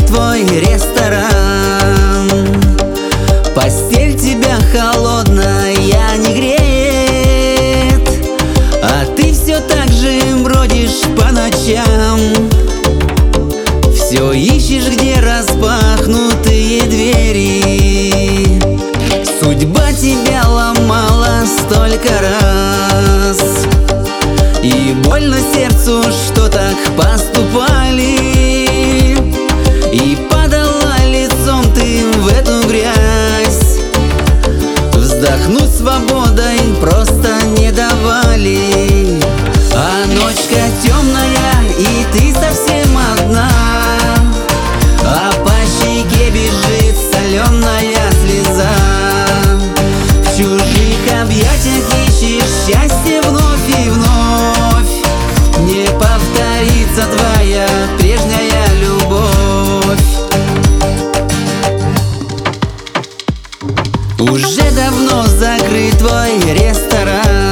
твой ресторан. Постель тебя холодная не греет, а ты все так же бродишь по ночам. Все ищешь, где распахнутые двери. Судьба тебя ломала столько раз, и больно сердцу, что так поступали. И падала лицом ты в эту грязь. Вздохнуть свободой просто не давали. А ночка темная, и ты совсем одна, а по щеке бежит соленая слеза. В чужих объятиях ищешь счастье вновь и вновь. Не повторится твоя прежняя любовь. Уже давно закрыт твой ресторан.